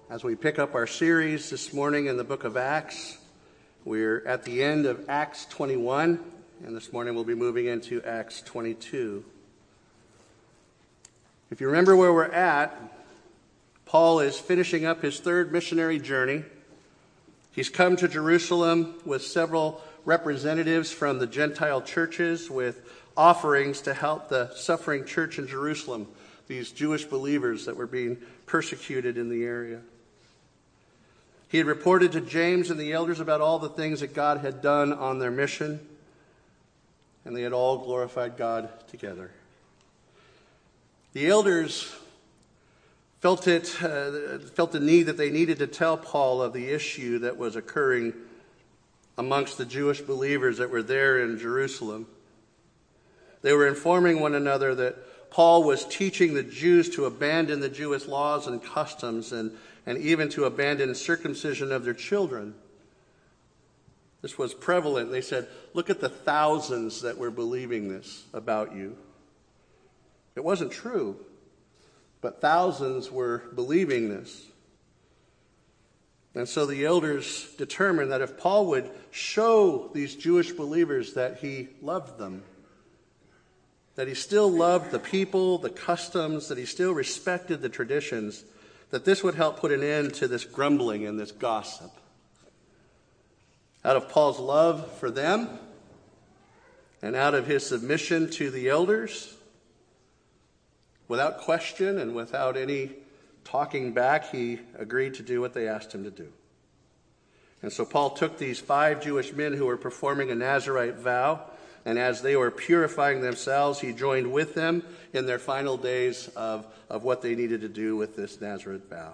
As we pick up our series this morning in the book of Acts, we're at the end of Acts 21, and this morning we'll be moving into Acts 22. If you remember where we're at, Paul is finishing up his third missionary journey. He's come to Jerusalem with several representatives from the Gentile churches with offerings to help the suffering church in Jerusalem, these Jewish believers that were being persecuted in the area. He had reported to James and the elders about all the things that God had done on their mission, and they had all glorified God together. The elders felt the need that they needed to tell Paul of the issue that was occurring amongst the Jewish believers that were there in Jerusalem. They were informing one another that Paul was teaching the Jews to abandon the Jewish laws and customs and even to abandon circumcision of their children. This was prevalent. They said, look at the thousands that were believing this about you. It wasn't true, but thousands were believing this. And so the elders determined that if Paul would show these Jewish believers that he loved them, that he still loved the people, the customs, that he still respected the traditions, that this would help put an end to this grumbling and this gossip. Out of Paul's love for them and out of his submission to the elders, without question and without any talking back, he agreed to do what they asked him to do. And so Paul took these 5 Jewish men who were performing a Nazirite vow, and as they were purifying themselves, he joined with them in their final days of what they needed to do with this Nazirite vow.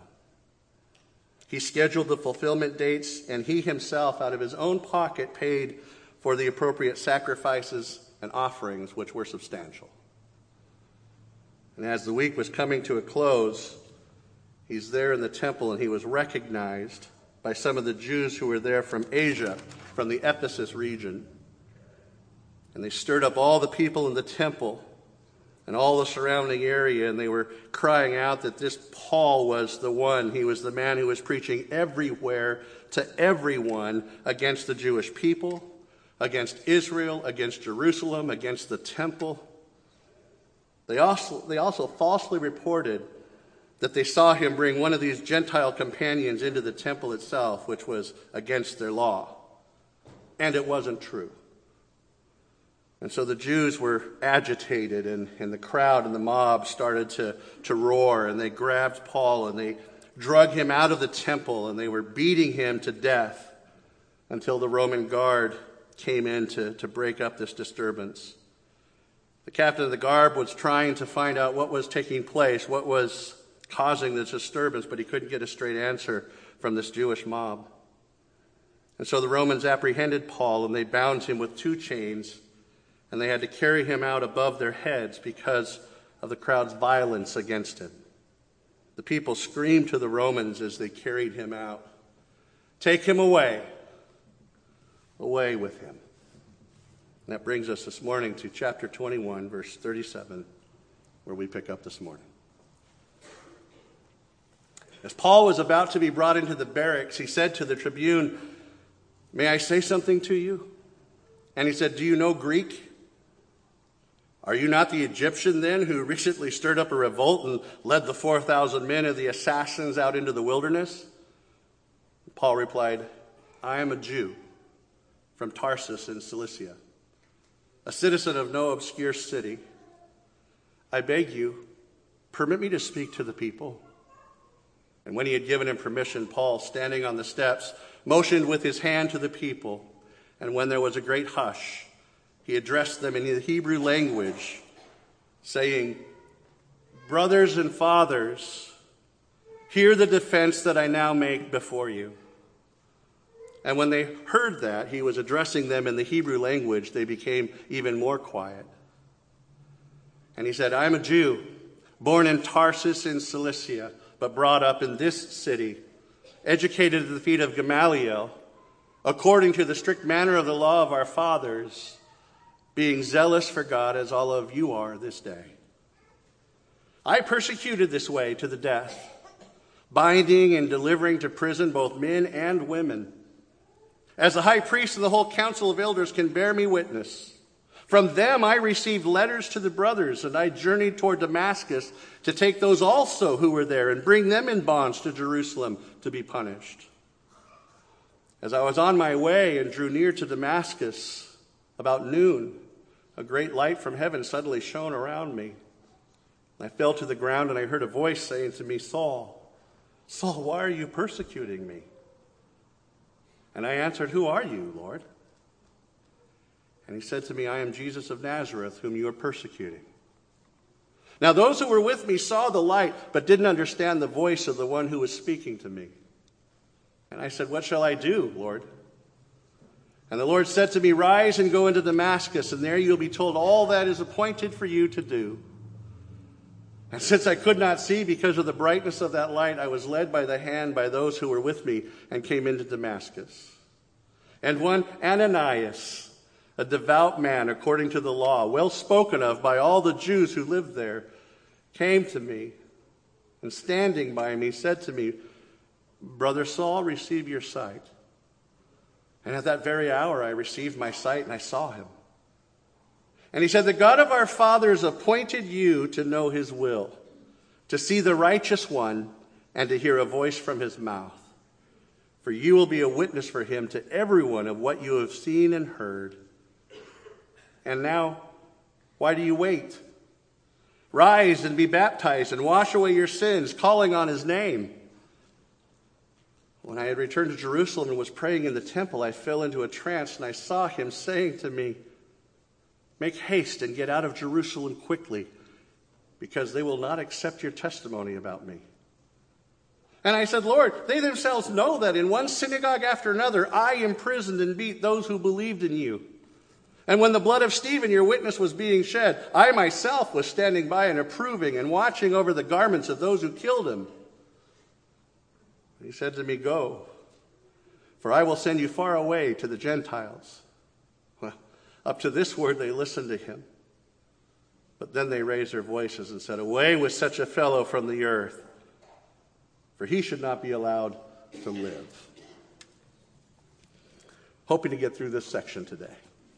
He scheduled the fulfillment dates, and he himself, out of his own pocket, paid for the appropriate sacrifices and offerings, which were substantial. And as the week was coming to a close, he's there in the temple, and he was recognized by some of the Jews who were there from Asia, from the Ephesus region. And they stirred up all the people in the temple and all the surrounding area, and they were crying out that this Paul was the one. He was the man who was preaching everywhere to everyone against the Jewish people, against Israel, against Jerusalem, against the temple. They also falsely reported that they saw him bring one of these Gentile companions into the temple itself, which was against their law. And it wasn't true. And so the Jews were agitated, and the crowd and the mob started to roar, and they grabbed Paul, and they drug him out of the temple, and they were beating him to death until the Roman guard came in to break up this disturbance. The captain of the guard was trying to find out what was taking place, what was causing this disturbance, but he couldn't get a straight answer from this Jewish mob. And so the Romans apprehended Paul, and they bound him with 2 chains, and they had to carry him out above their heads because of the crowd's violence against him. The people screamed to the Romans as they carried him out, "Take him away, away with him." And that brings us this morning to chapter 21, verse 37, where we pick up this morning. As Paul was about to be brought into the barracks, he said to the tribune, "May I say something to you?" And he said, "Do you know Greek? Are you not the Egyptian then who recently stirred up a revolt and led the 4,000 men of the assassins out into the wilderness?" Paul replied, "I am a Jew from Tarsus in Cilicia, a citizen of no obscure city. I beg you, permit me to speak to the people." And when he had given him permission, Paul, standing on the steps, motioned with his hand to the people. And when there was a great hush, he addressed them in the Hebrew language, saying, "Brothers and fathers, hear the defense that I now make before you." And when they heard that he was addressing them in the Hebrew language, they became even more quiet. And he said, "I am a Jew, born in Tarsus in Cilicia, but brought up in this city, educated at the feet of Gamaliel, according to the strict manner of the law of our fathers, being zealous for God as all of you are this day. I persecuted this way to the death binding and delivering to prison both men and women. As the high priest and the whole council of elders can bear me witness, from them I received letters to the brothers, and I journeyed toward Damascus to take those also who were there and bring them in bonds to Jerusalem to be punished. As I was on my way and drew near to Damascus, about noon, a great light from heaven suddenly shone around me. I fell to the ground, and I heard a voice saying to me, Saul, Saul, why are you persecuting me? And I answered, Who are you, Lord? And he said to me, I am Jesus of Nazareth, whom you are persecuting. Now those who were with me saw the light, but didn't understand the voice of the one who was speaking to me. And I said, What shall I do, Lord? And the Lord said to me, Rise and go into Damascus, and there you'll be told all that is appointed for you to do. And since I could not see because of the brightness of that light, I was led by the hand by those who were with me and came into Damascus. And one Ananias, a devout man according to the law, well spoken of by all the Jews who lived there, came to me and standing by me said to me, Brother Saul, receive your sight. And at that very hour I received my sight and I saw him. And he said, The God of our fathers appointed you to know his will, to see the righteous one, and to hear a voice from his mouth. For you will be a witness for him to everyone of what you have seen and heard. And now, why do you wait? Rise and be baptized and wash away your sins, calling on his name. When I had returned to Jerusalem and was praying in the temple, I fell into a trance, and I saw him saying to me, Make haste and get out of Jerusalem quickly, because they will not accept your testimony about me. And I said, Lord, they themselves know that in one synagogue after another I imprisoned and beat those who believed in you. And when the blood of Stephen, your witness, was being shed, I myself was standing by and approving and watching over the garments of those who killed him. He said to me, Go, for I will send you far away to the Gentiles. Well, up to this word they listened to him. But then they raised their voices and said, Away with such a fellow from the earth, for he should not be allowed to live. Hoping to get through this section today.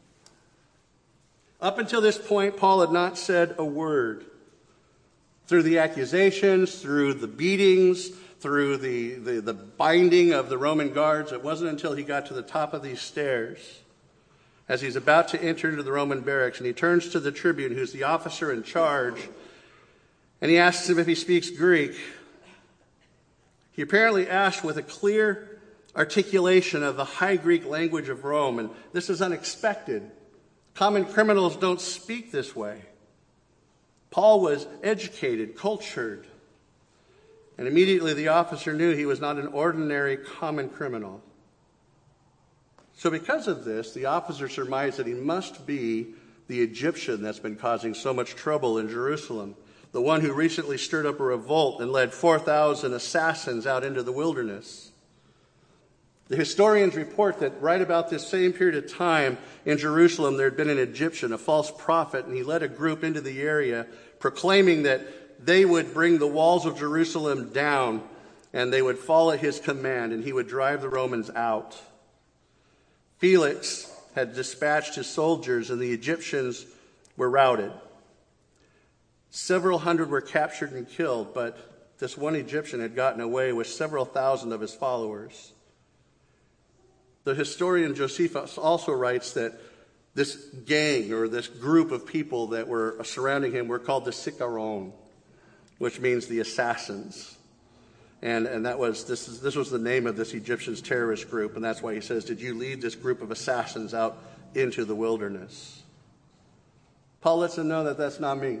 Up until this point, Paul had not said a word. Through the accusations, through the beatings, through the binding of the Roman guards, it wasn't until he got to the top of these stairs, as he's about to enter into the Roman barracks, and he turns to the tribune, who's the officer in charge, and he asks him if he speaks Greek. He apparently asked with a clear articulation of the high Greek language of Rome, and this is unexpected. Common criminals don't speak this way. Paul was educated, cultured, and immediately the officer knew he was not an ordinary common criminal. So because of this, the officer surmised that he must be the Egyptian that's been causing so much trouble in Jerusalem, the one who recently stirred up a revolt and led 4,000 assassins out into the wilderness. The historians report that right about this same period of time in Jerusalem, there had been an Egyptian, a false prophet, and he led a group into the area proclaiming that they would bring the walls of Jerusalem down and they would follow his command and he would drive the Romans out. Felix had dispatched his soldiers and the Egyptians were routed. Several hundred were captured and killed, but this one Egyptian had gotten away with several thousand of his followers. The historian Josephus also writes that this gang or this group of people that were surrounding him were called the Sikaron, which means the assassins. And this was the name of this Egyptian's terrorist group, and that's why he says, Did you lead this group of assassins out into the wilderness? Paul lets them know that that's not me.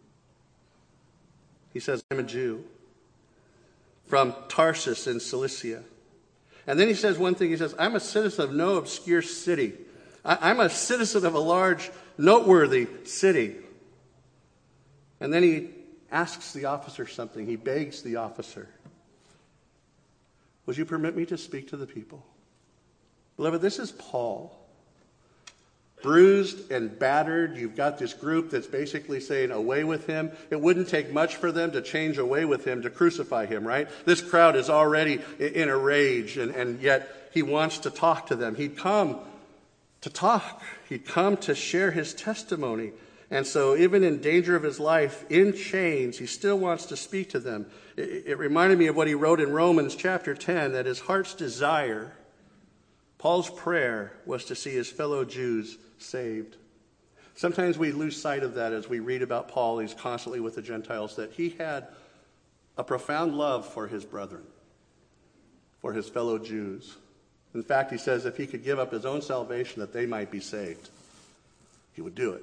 He says, I'm a Jew from Tarsus in Cilicia. And then he says one thing, he says, I'm a citizen of no obscure city. I'm a citizen of a large, noteworthy city. And then he asks the officer something. He begs the officer, would you permit me to speak to the people? Beloved, this is Paul, bruised and battered. You've got this group that's basically saying, away with him. It wouldn't take much for them to change away with him, to crucify him, right? This crowd is already in a rage, and yet he wants to talk to them. He'd come to talk. He'd come to share his testimony. And so even in danger of his life, in chains, he still wants to speak to them. It reminded me of what he wrote in Romans chapter 10, that his heart's desire, Paul's prayer, was to see his fellow Jews saved. Sometimes we lose sight of that as we read about Paul. He's constantly with the Gentiles, that he had a profound love for his brethren, for his fellow Jews. In fact, he says if he could give up his own salvation that they might be saved, he would do it.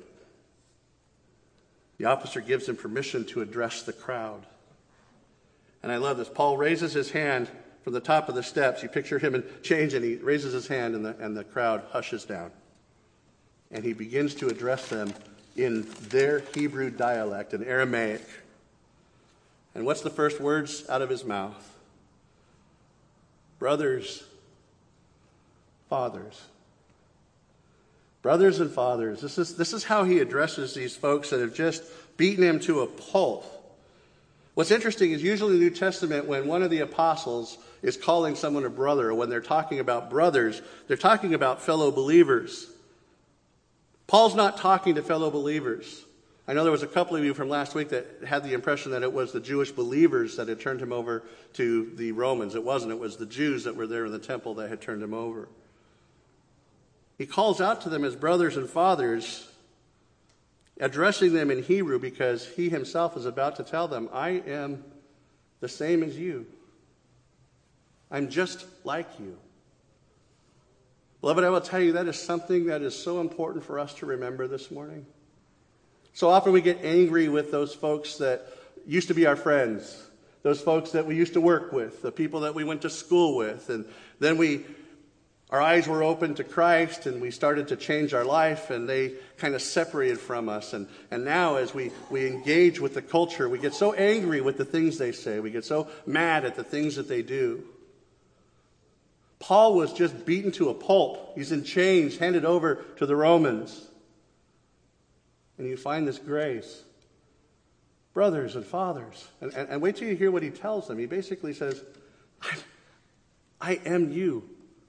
The officer gives him permission to address the crowd. And I love this. Paul raises his hand from the top of the steps. You picture him in chains, and he raises his hand, and the crowd hushes down. And he begins to address them in their Hebrew dialect, in Aramaic. And what's the first words out of his mouth? Brothers, fathers. Brothers and fathers. This is how he addresses these folks that have just beaten him to a pulp. What's interesting is usually in the New Testament, when one of the apostles is calling someone a brother, or when they're talking about brothers, they're talking about fellow believers. Paul's not talking to fellow believers. I know there was a couple of you from last week that had the impression that it was the Jewish believers that had turned him over to the Romans. It wasn't. It was the Jews that were there in the temple that had turned him over. He calls out to them as brothers and fathers, addressing them in Hebrew, because he himself is about to tell them, I am the same as you. I'm just like you. Beloved, I will tell you, that is something that is so important for us to remember this morning. So often we get angry with those folks that used to be our friends, those folks that we used to work with, the people that we went to school with, and then our eyes were open to Christ, and we started to change our life, and they kind of separated from us. And now as we engage with the culture, we get so angry with the things they say. We get so mad at the things that they do. Paul was just beaten to a pulp. He's in chains, handed over to the Romans. And you find this grace. Brothers and fathers. And wait till you hear what he tells them. He basically says, I am you.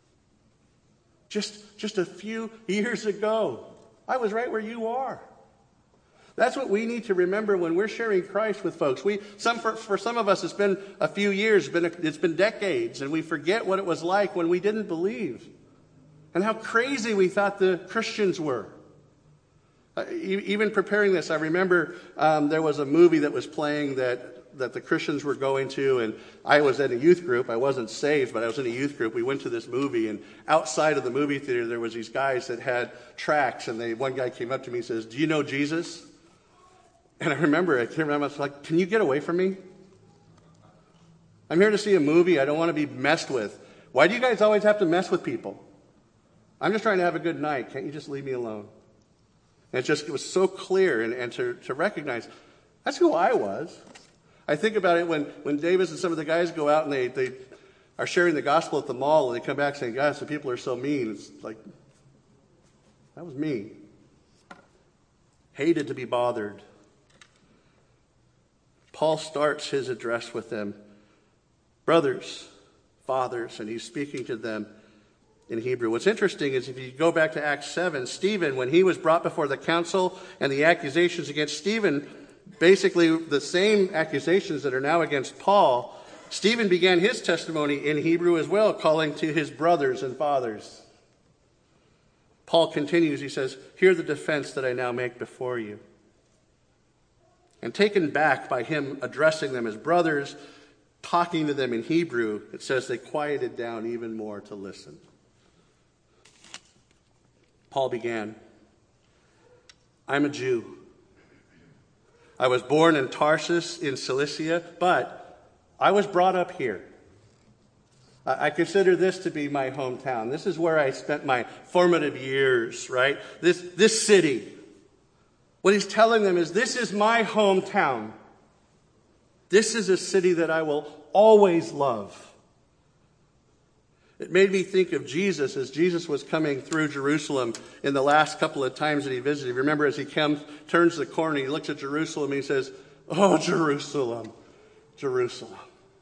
Just a few years ago, I was right where you are. That's what we need to remember when we're sharing Christ with folks. For some of us, it's been a few years, it's been decades, and we forget what it was like when we didn't believe, and how crazy we thought the Christians were. Even preparing this, I remember there was a movie that was playing that the Christians were going to, and I was at a youth group. I wasn't saved, but I was in a youth group. We went to this movie, and outside of the movie theater, there was these guys that had tracts, and one guy came up to me and says, "Do you know Jesus?" And I was like, "Can you get away from me? I'm here to see a movie. I don't want to be messed with. Why do you guys always have to mess with people? I'm just trying to have a good night. Can't you just leave me alone?" And it was so clear, and to recognize, that's who I was. I think about it when Davis and some of the guys go out and they are sharing the gospel at the mall, and they come back saying, "Guys, the people are so mean." It's like, that was me. Hated to be bothered. Paul starts his address with them, brothers, fathers, and he's speaking to them in Hebrew. What's interesting is if you go back to Acts 7, Stephen, when he was brought before the council and the accusations against Stephen, basically the same accusations that are now against Paul, Stephen began his testimony in Hebrew as well, calling to his brothers and fathers. Paul continues, he says, "Hear the defense that I now make before you." And taken back by him addressing them as brothers, talking to them in Hebrew, it says they quieted down even more to listen. Paul began, "I'm a Jew. I was born in Tarsus in Cilicia, but I was brought up here. I consider this to be my hometown. This is where I spent my formative years, right? This city." What he's telling them is, this is my hometown. This is a city that I will always love. It made me think of Jesus as Jesus was coming through Jerusalem in the last couple of times that he visited. Remember, as he turns the corner, he looks at Jerusalem and he says, "Oh, Jerusalem, Jerusalem,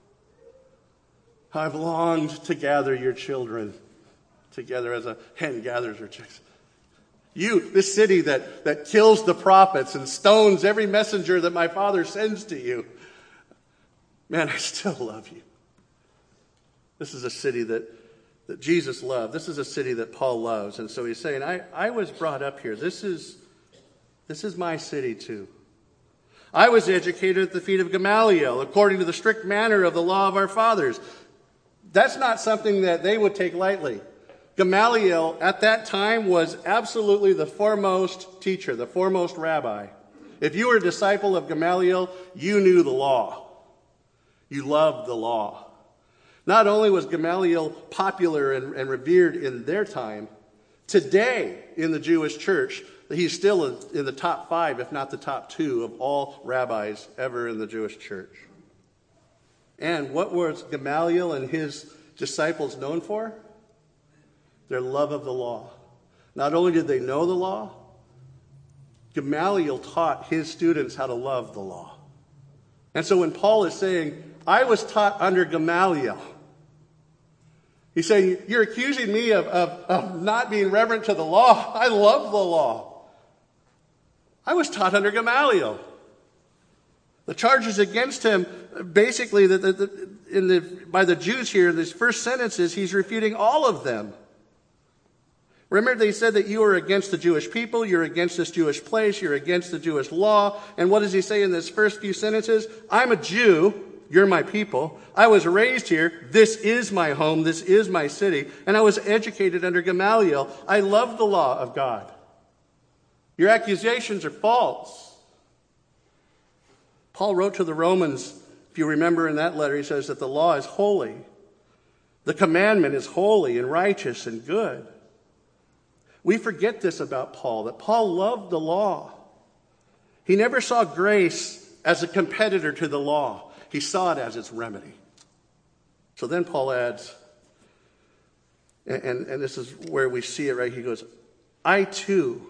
I've longed to gather your children together as a hen gathers her chicks. You, this city that kills the prophets and stones every messenger that my Father sends to you. Man, I still love you." This is a city that Jesus loved. This is a city that Paul loves. And so he's saying, I was brought up here. This is my city too. I was educated at the feet of Gamaliel, according to the strict manner of the law of our fathers. That's not something that they would take lightly. Gamaliel, at that time, was absolutely the foremost teacher, the foremost rabbi. If you were a disciple of Gamaliel, you knew the law. You loved the law. Not only was Gamaliel popular and revered in their time, today in the Jewish church, he's still in the top 5, if not the top 2, of all rabbis ever in the Jewish church. And what was Gamaliel and his disciples known for? Their love of the law. Not only did they know the law, Gamaliel taught his students how to love the law. And so when Paul is saying, I was taught under Gamaliel, he's saying, you're accusing me of not being reverent to the law. I love the law. I was taught under Gamaliel. The charges against him, basically, by the Jews here, in these first sentences, he's refuting all of them. Remember, they said that you are against the Jewish people, you're against this Jewish place, you're against the Jewish law. And what does he say in this first few sentences? I'm a Jew, you're my people. I was raised here, this is my home, this is my city. And I was educated under Gamaliel. I love the law of God. Your accusations are false. Paul wrote to the Romans, if you remember in that letter, he says that the law is holy. The commandment is holy and righteous and good. We forget this about Paul, that Paul loved the law. He never saw grace as a competitor to the law. He saw it as its remedy. So then Paul adds, and this is where we see it, right? He goes, I too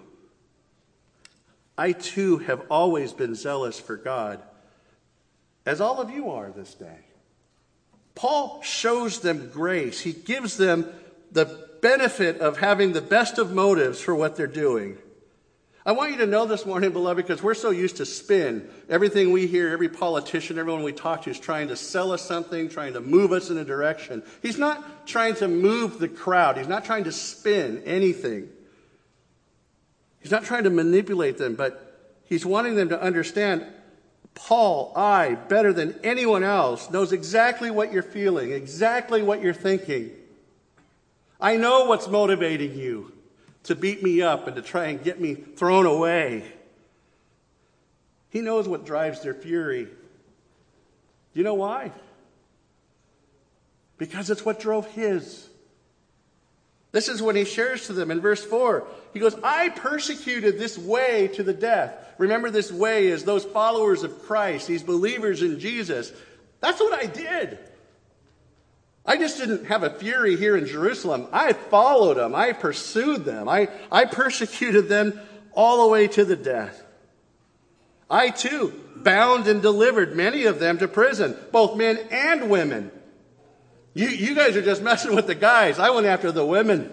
have always been zealous for God, as all of you are this day. Paul shows them grace. He gives them the benefit of having the best of motives for what they're doing. I want you to know this morning, beloved, because we're so used to spin. Everything we hear, every politician, everyone we talk to is trying to sell us something, trying to move us in a direction. He's not trying to move the crowd. He's not trying to spin anything. He's not trying to manipulate them, but he's wanting them to understand, Paul, I, better than anyone else, knows exactly what you're feeling, exactly what you're thinking. I know what's motivating you to beat me up and to try and get me thrown away. He knows what drives their fury. You know why? Because it's what drove his. This is when he shares to them in verse 4. He goes, I persecuted this way to the death. Remember, this way is those followers of Christ, these believers in Jesus. That's what I did. I just didn't have a fury here in Jerusalem. I followed them. I pursued them. I persecuted them all the way to the death. I too bound and delivered many of them to prison, both men and women. You guys are just messing with the guys. I went after the women.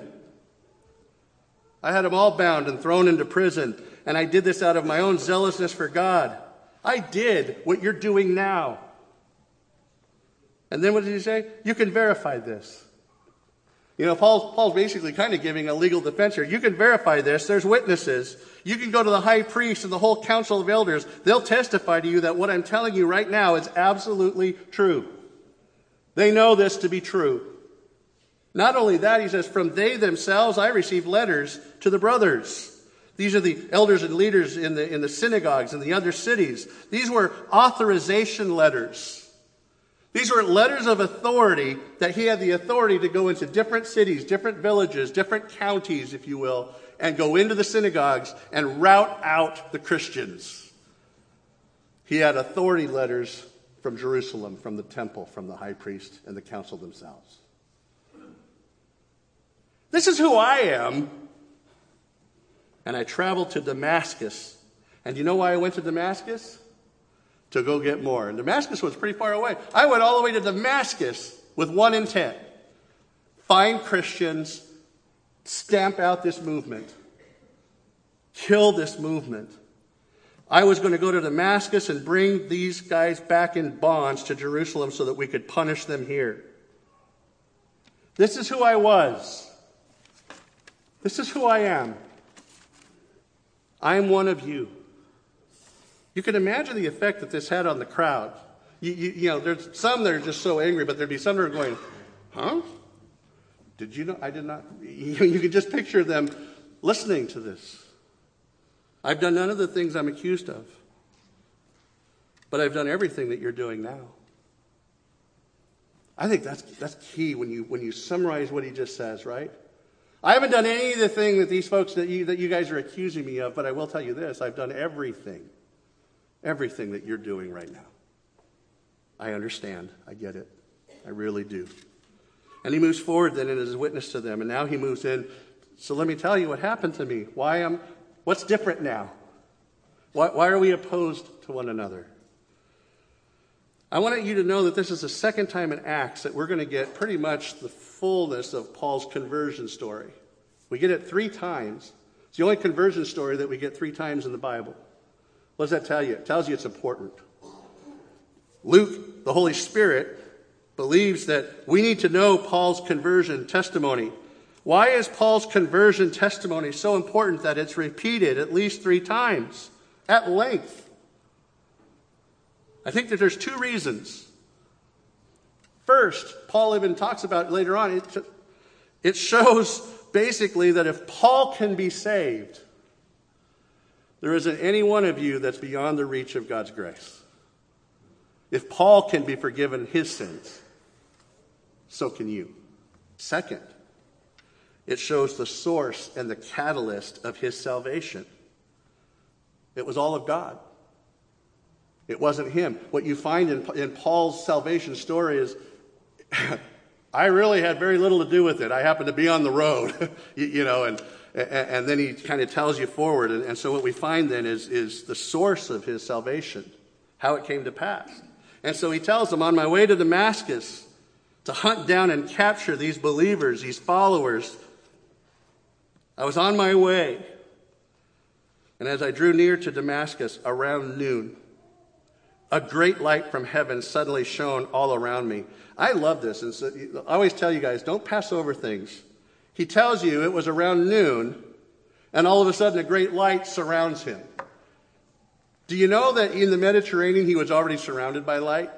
I had them all bound and thrown into prison, and I did this out of my own zealousness for God. I did what you're doing now. And then what did he say? You can verify this. You know, Paul's basically kind of giving a legal defense here. You can verify this. There's witnesses. You can go to the high priest and the whole council of elders. They'll testify to you that what I'm telling you right now is absolutely true. They know this to be true. Not only that, he says, from they themselves I received letters to the brothers. These are the elders and leaders in the synagogues and the other cities. These were authorization letters. These were letters of authority that he had the authority to go into different cities, different villages, different counties, if you will, and go into the synagogues and rout out the Christians. He had authority letters from Jerusalem, from the temple, from the high priest, and the council themselves. This is who I am. And I traveled to Damascus. And you know why I went to Damascus? To go get more. And Damascus was pretty far away. I went all the way to Damascus with one intent. Find Christians, stamp out this movement, kill this movement. I was going to go to Damascus and bring these guys back in bonds to Jerusalem so that we could punish them here. This is who I was. This is who I am. I am one of you. You can imagine the effect that this had on the crowd. You know, there's some that are just so angry, but there'd be some that are going, huh? Did you know? I did not. You can just picture them listening to this. I've done none of the things I'm accused of, but I've done everything that you're doing now. I think that's key when you summarize what he just says, right? I haven't done any of the thing that these folks that you guys are accusing me of, but I will tell you this: I've done everything that you're doing right now. I understand. I get it. I really do. And he moves forward then in his witness to them, and now he moves in. So let me tell you what happened to me. What's different now? Why are we opposed to one another? I want you to know that this is the second time in Acts that we're going to get pretty much the fullness of Paul's conversion story. We get it 3 times. It's the only conversion story that we get 3 times in the Bible. What does that tell you? It tells you it's important. Luke, the Holy Spirit, believes that we need to know Paul's conversion testimony. Why is Paul's conversion testimony so important that it's repeated at least 3 times at length? I think that there's 2 reasons. First, Paul even talks about later on, it shows basically that if Paul can be saved, there isn't any one of you that's beyond the reach of God's grace. If Paul can be forgiven his sins, so can you. Second, it shows the source and the catalyst of his salvation. It was all of God. It wasn't him. What you find in Paul's salvation story is, I really had very little to do with it. I happened to be on the road, and then he kind of tells you forward. And so what we find then is the source of his salvation, how it came to pass. And so he tells them, on my way to Damascus, to hunt down and capture these believers, these followers, I was on my way. And as I drew near to Damascus around noon, a great light from heaven suddenly shone all around me. I love this. And so I always tell you guys, don't pass over things. He tells you it was around noon, and all of a sudden a great light surrounds him. Do you know that in the Mediterranean he was already surrounded by light?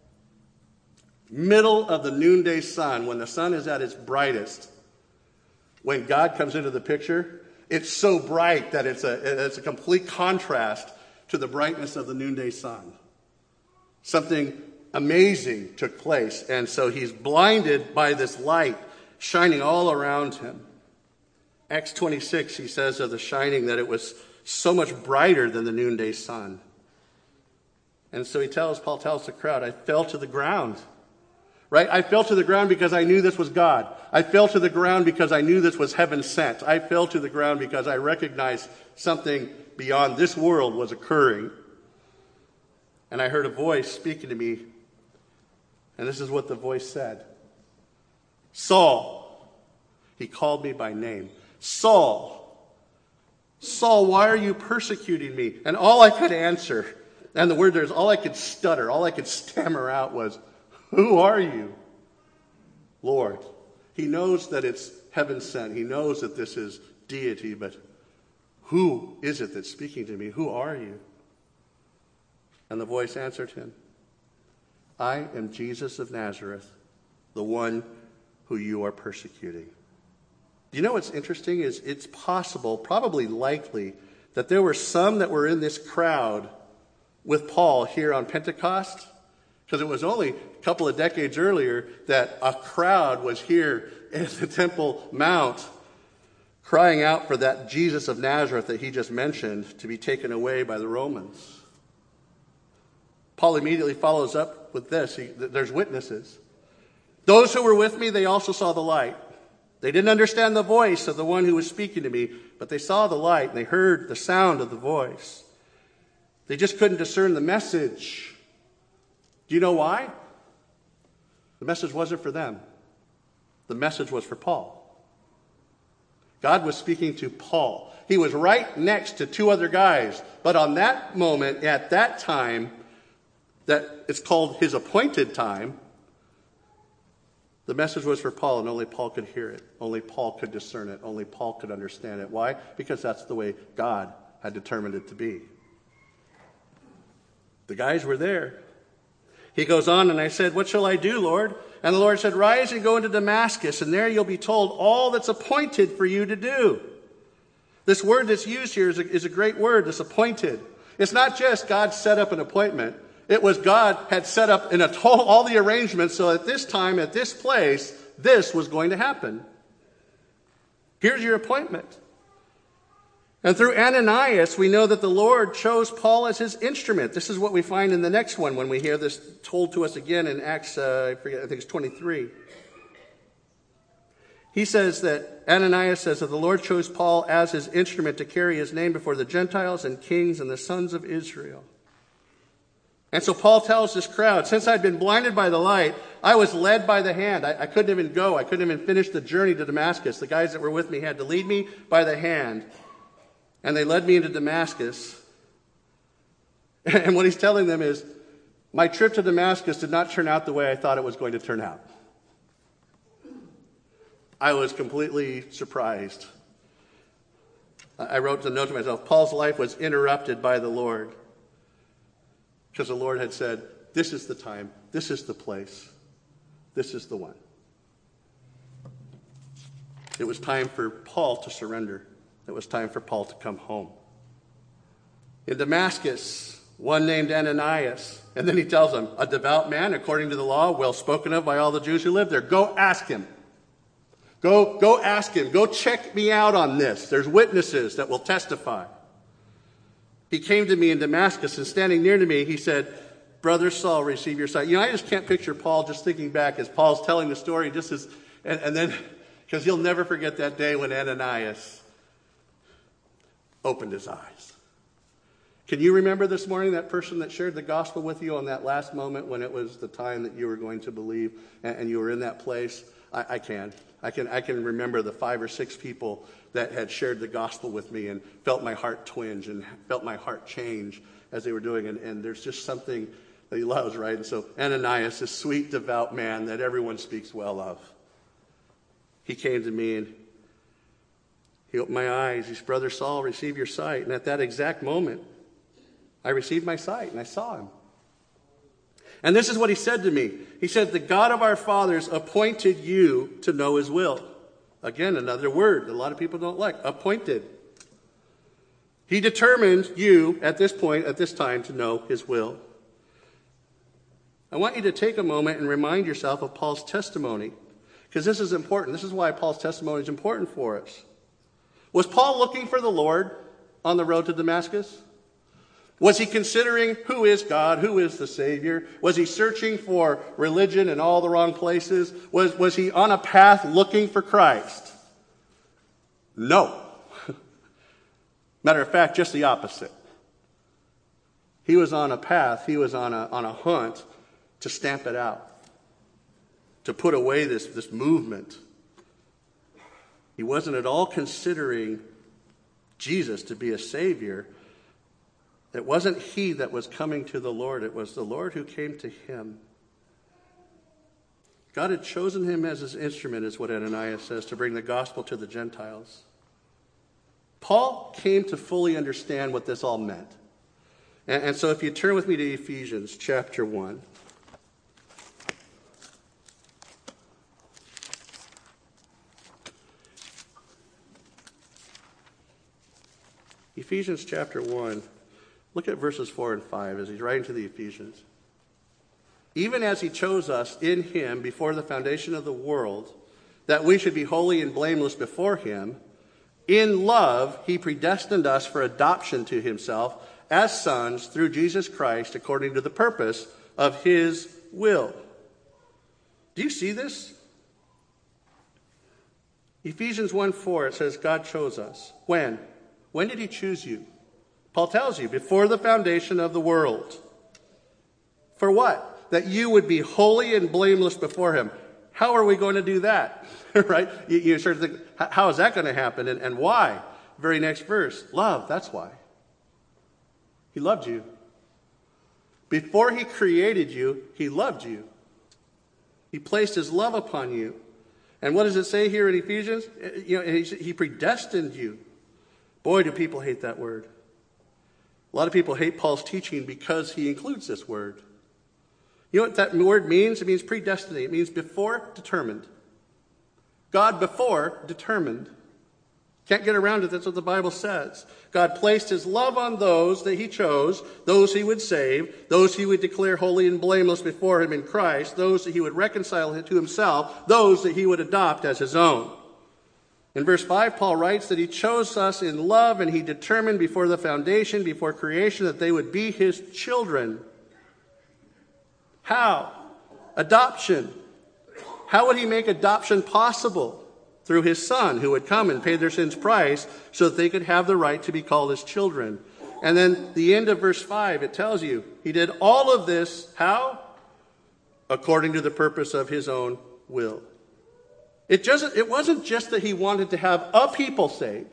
Middle of the noonday sun, when the sun is at its brightest, when God comes into the picture, it's so bright that it's a complete contrast to the brightness of the noonday sun. Something amazing took place, and so he's blinded by this light shining all around him. Acts 26, he says of the shining that it was so much brighter than the noonday sun. And so Paul tells the crowd, I fell to the ground. Right? I fell to the ground because I knew this was God. I fell to the ground because I knew this was heaven sent. I fell to the ground because I recognized something beyond this world was occurring. And I heard a voice speaking to me. And this is what the voice said. Saul. He called me by name. Saul. Saul, why are you persecuting me? And all I could answer, and the word there is all I could stutter, all I could stammer out was, who are you, Lord? He knows that it's heaven sent. He knows that this is deity, but who is it that's speaking to me? Who are you? And the voice answered him, I am Jesus of Nazareth, the one who you are persecuting. You know what's interesting is it's possible, probably likely, that there were some that were in this crowd with Paul here on Pentecost, because it was only a couple of decades earlier that a crowd was here at the Temple Mount crying out for that Jesus of Nazareth that he just mentioned to be taken away by the Romans. Paul immediately follows up with this. There's witnesses. Those who were with me, they also saw the light. They didn't understand the voice of the one who was speaking to me, but they saw the light and they heard the sound of the voice. They just couldn't discern the message. Do you know why? The message wasn't for them. The message was for Paul. God was speaking to Paul. He was right next to two other guys. But on that moment, at that time, that it's called his appointed time, the message was for Paul, and only Paul could hear it. Only Paul could discern it. Only Paul could understand it. Why? Because that's the way God had determined it to be. The guys were there. He goes on, and I said, "What shall I do, Lord?" And the Lord said, "Rise and go into Damascus, and there you'll be told all that's appointed for you to do." This word that's used here is a great word, this appointed. It's not just God set up an appointment. It was God had set up all the arrangements so at this time, at this place, this was going to happen. Here's your appointment. And through Ananias, we know that the Lord chose Paul as his instrument. This is what we find in the next one when we hear this told to us again in Acts, I think it's 23. He says that, Ananias says that the Lord chose Paul as his instrument to carry his name before the Gentiles and kings and the sons of Israel. And so Paul tells this crowd, since I'd been blinded by the light, I was led by the hand. I couldn't even go. I couldn't even finish the journey to Damascus. The guys that were with me had to lead me by the hand. And they led me into Damascus. And what he's telling them is, my trip to Damascus did not turn out the way I thought it was going to turn out. I was completely surprised. I wrote the note to myself, Paul's life was interrupted by the Lord. Because the Lord had said, this is the time, this is the place, this is the one. It was time for Paul to surrender. It was time for Paul to come home. In Damascus, one named Ananias, and then he tells them, a devout man, according to the law, well spoken of by all the Jews who live there. Go ask him. Go ask him. Go check me out on this. There's witnesses that will testify. He came to me in Damascus, and standing near to me, he said, Brother Saul, receive your sight. I just can't picture Paul just thinking back as Paul's telling the story, and then, because he'll never forget that day when Ananias opened his eyes. Can you remember this morning that person that shared the gospel with you on that last moment when it was the time that you were going to believe and you were in that place? I can remember the 5 or 6 people that had shared the gospel with me and felt my heart twinge and felt my heart change as they were doing it. And there's just something that he loves, right? And so Ananias, this sweet, devout man that everyone speaks well of, he came to me and he opened my eyes. He said, Brother Saul, receive your sight. And at that exact moment, I received my sight and I saw him. And this is what he said to me. He said, the God of our fathers appointed you to know his will. Again, another word that a lot of people don't like. Appointed. He determined you at this point, at this time, to know his will. I want you to take a moment and remind yourself of Paul's testimony. Because this is important. This is why Paul's testimony is important for us. Was Paul looking for the Lord on the road to Damascus? Was he considering who is God, who is the Savior? Was he searching for religion in all the wrong places? Was he on a path looking for Christ? No. Matter of fact, just the opposite. He was on a path, he was on a hunt to stamp it out, to put away this movement. He wasn't at all considering Jesus to be a Savior. It wasn't he that was coming to the Lord. It was the Lord who came to him. God had chosen him as his instrument, is what Ananias says, to bring the gospel to the Gentiles. Paul came to fully understand what this all meant. And so if you turn with me to Ephesians chapter 1. Ephesians chapter 1. Look at verses 4 and 5 as he's writing to the Ephesians. Even as he chose us in him before the foundation of the world, that we should be holy and blameless before him, in love he predestined us for adoption to himself as sons through Jesus Christ according to the purpose of his will. Do you see this? Ephesians 1:4, it says God chose us. When? When did he choose you? Paul tells you, before the foundation of the world. For what? That you would be holy and blameless before him. How are we going to do that? Right? You start to think, how is that going to happen? And why? Very next verse. Love, that's why. He loved you. Before he created you, he loved you. He placed his love upon you. And what does it say here in Ephesians? He predestined you. Boy, do people hate that word. A lot of people hate Paul's teaching because he includes this word. You know what that word means? It means predestiny. It means before determined. God before determined. Can't get around it. That's what the Bible says. God placed his love on those that he chose, those he would save, those he would declare holy and blameless before him in Christ, those that he would reconcile to himself, those that he would adopt as his own. In verse 5, Paul writes that he chose us in love and he determined before the foundation, before creation, that they would be his children. How? Adoption. How would he make adoption possible? Through his son, who would come and pay their sins' price so that they could have the right to be called his children. And then the end of verse 5, it tells you, he did all of this, how? According to the purpose of his own will. It wasn't just that he wanted to have a people saved.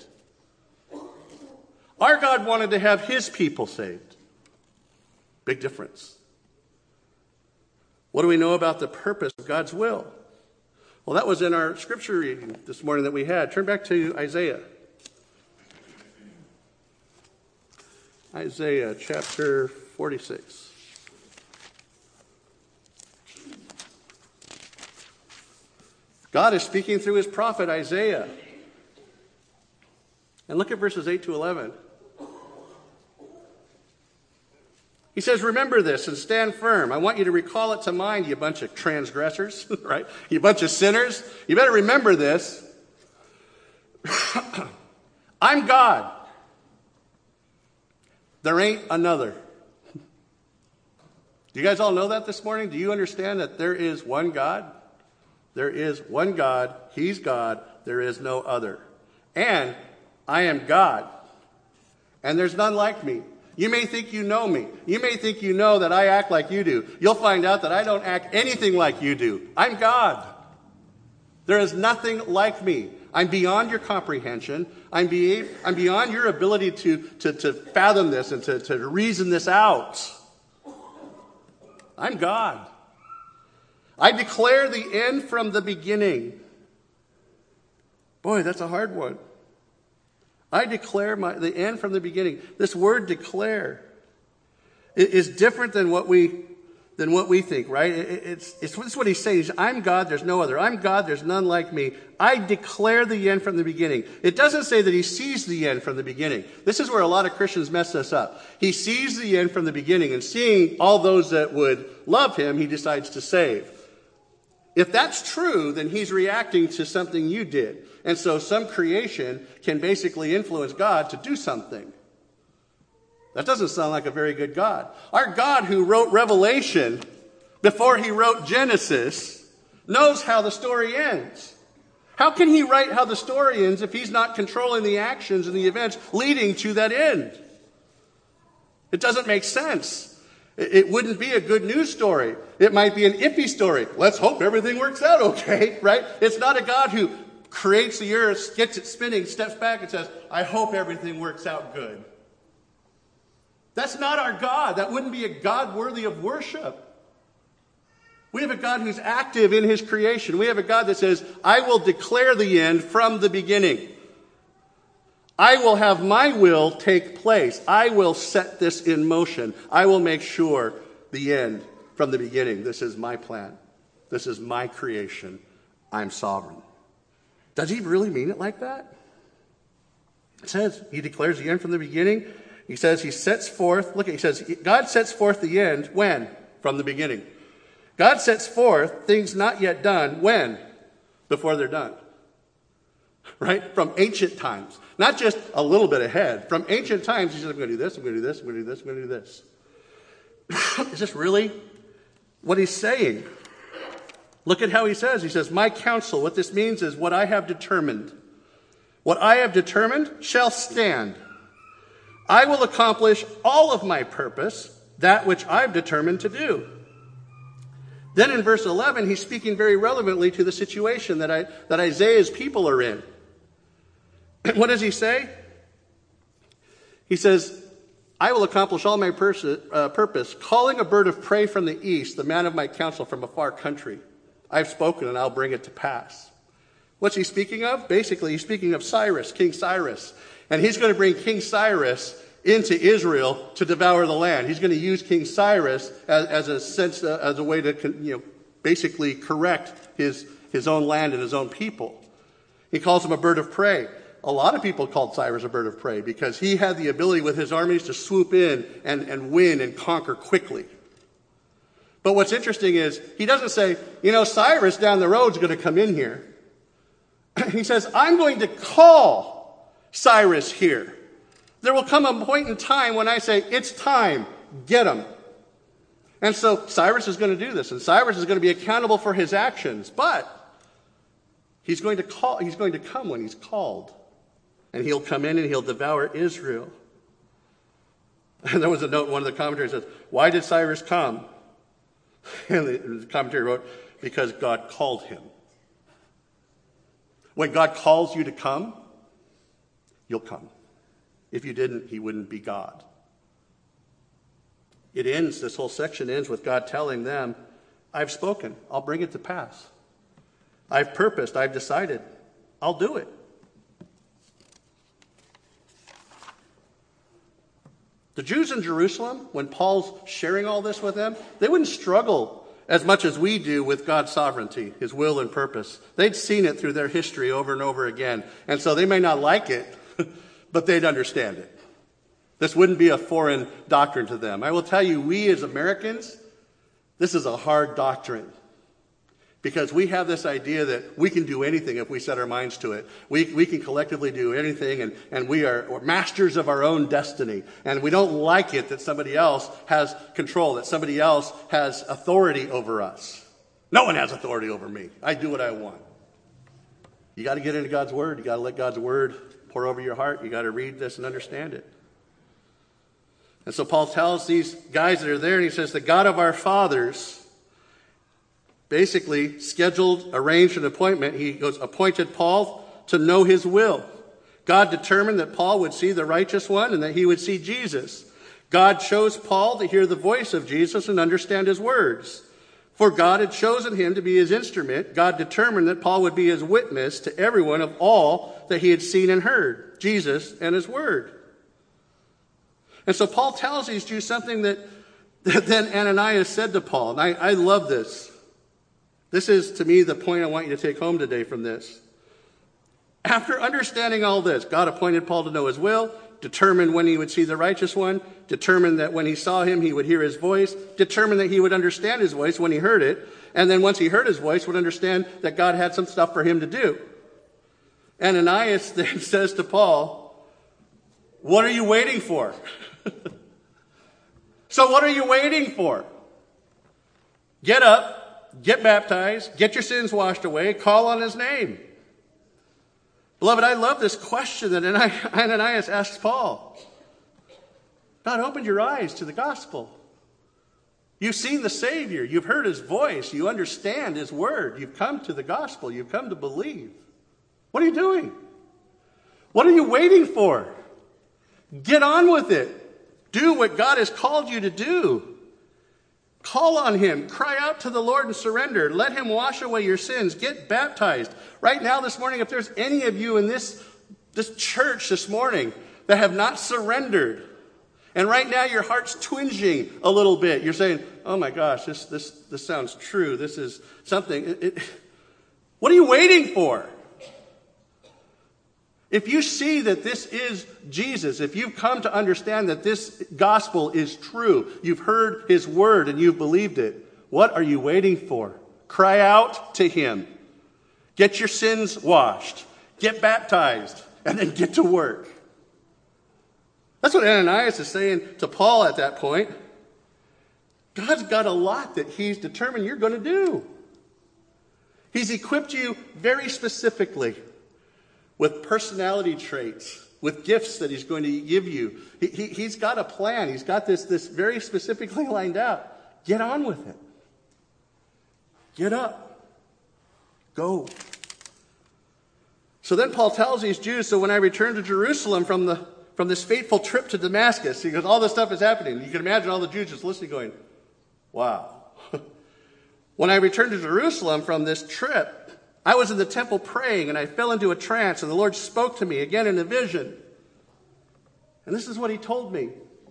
Our God wanted to have his people saved. Big difference. What do we know about the purpose of God's will? Well, that was in our scripture reading this morning that we had. Turn back to Isaiah. Isaiah chapter 46. God is speaking through his prophet Isaiah. And look at verses 8 to 11. He says, remember this and stand firm. I want you to recall it to mind, you bunch of transgressors, right? You bunch of sinners. You better remember this. I'm God. There ain't another. Do you guys all know that this morning? Do you understand that there is one God? There is one God. He's God. There is no other. And I am God. And there's none like me. You may think you know me. You may think you know that I act like you do. You'll find out that I don't act anything like you do. I'm God. There is nothing like me. I'm beyond your comprehension. I'm beyond your ability to fathom this and to reason this out. I'm God. I declare the end from the beginning. Boy, that's a hard one. I declare the end from the beginning. This word declare is different than what we think, right? It's what he's saying. I'm God, there's no other. I'm God, there's none like me. I declare the end from the beginning. It doesn't say that he sees the end from the beginning. This is where a lot of Christians mess us up. He sees the end from the beginning, and seeing all those that would love him, he decides to save. If that's true, then he's reacting to something you did. And so some creation can basically influence God to do something. That doesn't sound like a very good God. Our God, who wrote Revelation before he wrote Genesis, knows how the story ends. How can he write how the story ends if he's not controlling the actions and the events leading to that end? It doesn't make sense. It wouldn't be a good news story. It might be an iffy story. Let's hope everything works out okay, right? It's not a God who creates the earth, gets it spinning, steps back and says, I hope everything works out good. That's not our God. That wouldn't be a God worthy of worship. We have a God who's active in his creation. We have a God that says, I will declare the end from the beginning. I will have my will take place. I will set this in motion. I will make sure the end from the beginning. This is my plan. This is my creation. I'm sovereign. Does he really mean it like that? It says he declares the end from the beginning. He says he sets forth, look, he says, God sets forth the end when? From the beginning. God sets forth things not yet done when? Before they're done. Right? From ancient times. Not just a little bit ahead. From ancient times, he says, I'm going to do this, I'm going to do this, I'm going to do this, I'm going to do this. Is this really what he's saying? Look at how he says. He says, my counsel. What this means is what I have determined. What I have determined shall stand. I will accomplish all of my purpose, that which I've determined to do. Then in verse 11, he's speaking very relevantly to the situation that Isaiah's people are in. What does he say? He says, I will accomplish all my purpose, calling a bird of prey from the east, the man of my counsel from a far country. I've spoken and I'll bring it to pass. What's he speaking of? Basically, he's speaking of Cyrus, King Cyrus. And he's going to bring King Cyrus into Israel to devour the land. He's going to use King Cyrus as a way to basically correct his own land and his own people. He calls him a bird of prey. A lot of people called Cyrus a bird of prey because he had the ability with his armies to swoop in and win and conquer quickly. But what's interesting is he doesn't say, Cyrus down the road is going to come in here. He says, I'm going to call Cyrus here. There will come a point in time when I say, it's time, get him. And so Cyrus is going to do this, and Cyrus is going to be accountable for his actions, but he's going to come when he's called. And he'll come in and he'll devour Israel. And there was a note, one of the commentaries says, why did Cyrus come? And the commentary wrote, because God called him. When God calls you to come, you'll come. If you didn't, he wouldn't be God. This whole section ends with God telling them, I've spoken, I'll bring it to pass. I've purposed, I've decided, I'll do it. The Jews in Jerusalem, when Paul's sharing all this with them, they wouldn't struggle as much as we do with God's sovereignty, his will and purpose. They'd seen it through their history over and over again. And so they may not like it, but they'd understand it. This wouldn't be a foreign doctrine to them. I will tell you, we as Americans, this is a hard doctrine. Because we have this idea that we can do anything if we set our minds to it. We can collectively do anything, and we're masters of our own destiny. And we don't like it that somebody else has control, that somebody else has authority over us. No one has authority over me. I do what I want. You got to get into God's Word. You got to let God's Word pour over your heart. You got to read this and understand it. And so Paul tells these guys that are there, and he says, the God of our fathers basically scheduled, arranged an appointment. He goes, appointed Paul to know his will. God determined that Paul would see the righteous one and that he would see Jesus. God chose Paul to hear the voice of Jesus and understand his words. For God had chosen him to be his instrument. God determined that Paul would be his witness to everyone of all that he had seen and heard, Jesus and his word. And so Paul tells these Jews something that then Ananias said to Paul. And I love this. This is, to me, the point I want you to take home today from this. After understanding all this, God appointed Paul to know his will, determined when he would see the righteous one, determined that when he saw him, he would hear his voice, determined that he would understand his voice when he heard it, and then once he heard his voice, would understand that God had some stuff for him to do. Ananias then says to Paul, what are you waiting for? So what are you waiting for? Get up. Get baptized, get your sins washed away, call on his name. Beloved, I love this question that Ananias asks Paul. God opened your eyes to the gospel. You've seen the Savior. You've heard his voice. You understand his word. You've come to the gospel. You've come to believe. What are you doing? What are you waiting for? Get on with it. Do what God has called you to do. Call on him. Cry out to the Lord and surrender. Let him wash away your sins. Get baptized. Right now this morning, if there's any of you in this church this morning that have not surrendered, and right now your heart's twinging a little bit, you're saying, oh my gosh, this sounds true. This is something. What are you waiting for? If you see that this is Jesus, if you've come to understand that this gospel is true, you've heard his word and you've believed it, what are you waiting for? Cry out to him. Get your sins washed. Get baptized. And then get to work. That's what Ananias is saying to Paul at that point. God's got a lot that he's determined you're going to do. He's equipped you very specifically with personality traits, with gifts that he's going to give you. He's got a plan. He's got this very specifically lined out. Get on with it. Get up. Go. So then Paul tells these Jews, so when I return to Jerusalem from this fateful trip to Damascus, he goes, all this stuff is happening. You can imagine all the Jews just listening going, wow. When I returned to Jerusalem from this trip, I was in the temple praying, and I fell into a trance, and the Lord spoke to me again in a vision. And this is what he told me.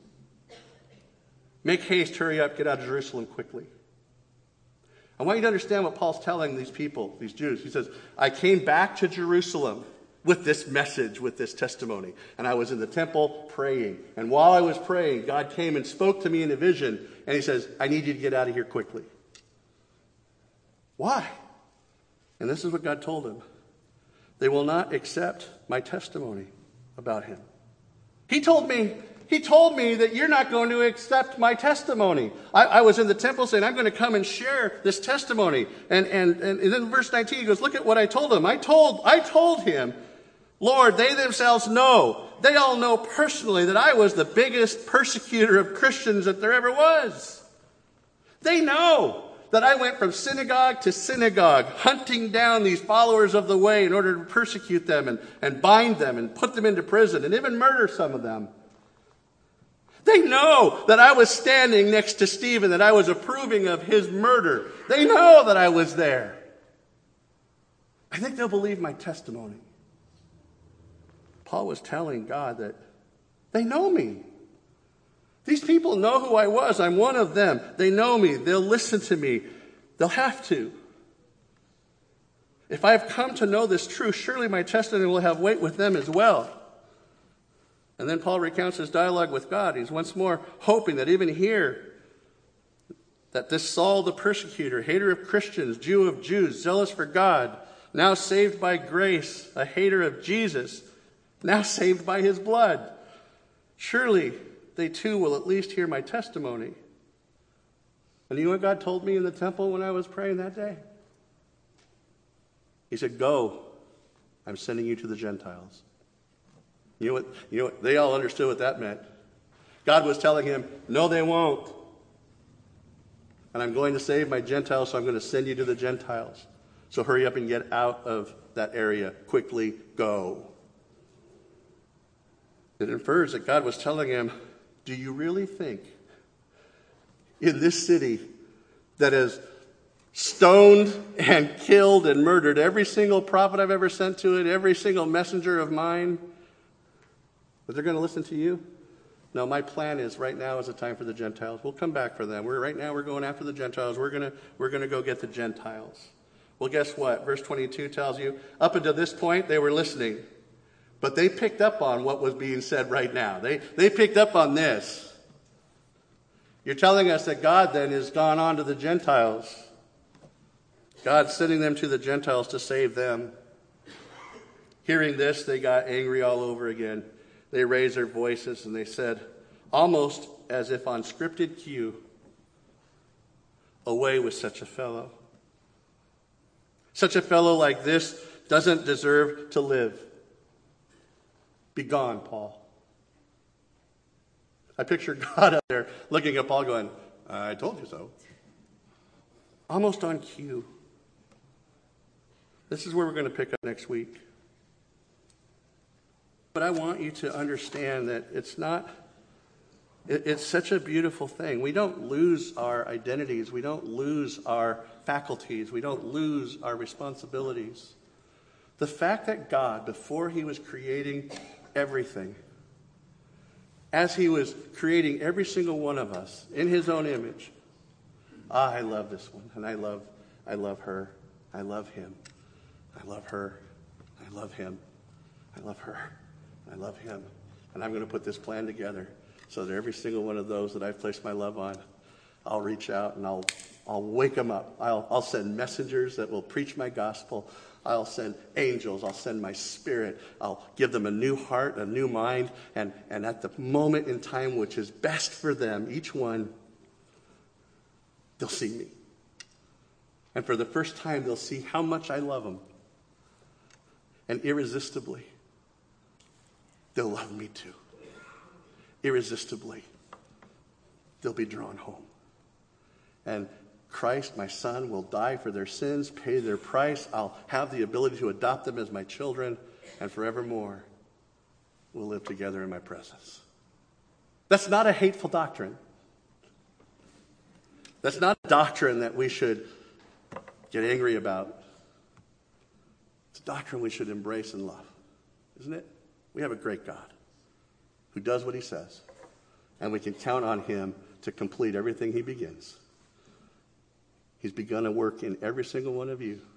Make haste, hurry up, get out of Jerusalem quickly. I want you to understand what Paul's telling these people, these Jews. He says, I came back to Jerusalem with this message, with this testimony. And I was in the temple praying. And while I was praying, God came and spoke to me in a vision. And he says, I need you to get out of here quickly. Why? And this is what God told him. They will not accept my testimony about him. He told me that you're not going to accept my testimony. I was in the temple saying, I'm going to come and share this testimony. And then in verse 19, he goes, look at what I told him. I told him, Lord, they themselves know. They all know personally that I was the biggest persecutor of Christians that there ever was. They know that I went from synagogue to synagogue, hunting down these followers of the way in order to persecute them and bind them and put them into prison and even murder some of them. They know that I was standing next to Stephen, that I was approving of his murder. They know that I was there. I think they'll believe my testimony. Paul was telling God that they know me. These people know who I was. I'm one of them. They know me. They'll listen to me. They'll have to. If I've come to know this truth, surely my testimony will have weight with them as well. And then Paul recounts his dialogue with God. He's once more hoping that even here, that this Saul the persecutor, hater of Christians, Jew of Jews, zealous for God, now saved by grace, a hater of Jesus, now saved by his blood. Surely they too will at least hear my testimony. And you know what God told me in the temple when I was praying that day? He said, go, I'm sending you to the Gentiles. You know what? They all understood what that meant. God was telling him, no, they won't. And I'm going to save my Gentiles, so I'm going to send you to the Gentiles. So hurry up and get out of that area. Quickly go. It infers that God was telling him, do you really think in this city that has stoned and killed and murdered every single prophet I've ever sent to it, every single messenger of mine, that they're going to listen to you? No, my plan is right now is a time for the Gentiles. We'll come back for them. Right now we're going after the Gentiles. We're going to go get the Gentiles. Well, guess what? Verse 22 tells you, up until this point, they were listening. But they picked up on what was being said right now. They picked up on this. You're telling us that God then has gone on to the Gentiles. God's sending them to the Gentiles to save them. Hearing this, they got angry all over again. They raised their voices and they said, almost as if on scripted cue, away with such a fellow. Such a fellow like this doesn't deserve to live. Be gone, Paul. I picture God out there looking at Paul going, I told you so. Almost on cue. This is where we're going to pick up next week. But I want you to understand that it's such a beautiful thing. We don't lose our identities. We don't lose our faculties. We don't lose our responsibilities. The fact that God, before he was creating everything, as he was creating every single one of us in his own image, I love this one, and I love her. I love him. I love her. I love him. I love her. I love him. And I'm going to put this plan together so that every single one of those that I've placed my love on, I'll reach out and I'll wake them up. I'll send messengers that will preach my gospel. I'll send angels. I'll send my spirit. I'll give them a new heart, a new mind. And at the moment in time which is best for them, each one, they'll see me. And for the first time, they'll see how much I love them. And irresistibly, they'll love me too. Irresistibly, they'll be drawn home. And Christ, my son, will die for their sins, pay their price. I'll have the ability to adopt them as my children, and forevermore, we'll live together in my presence. That's not a hateful doctrine. That's not a doctrine that we should get angry about. It's a doctrine we should embrace and love, isn't it? We have a great God who does what he says, and we can count on him to complete everything he begins. He's begun a work in every single one of you.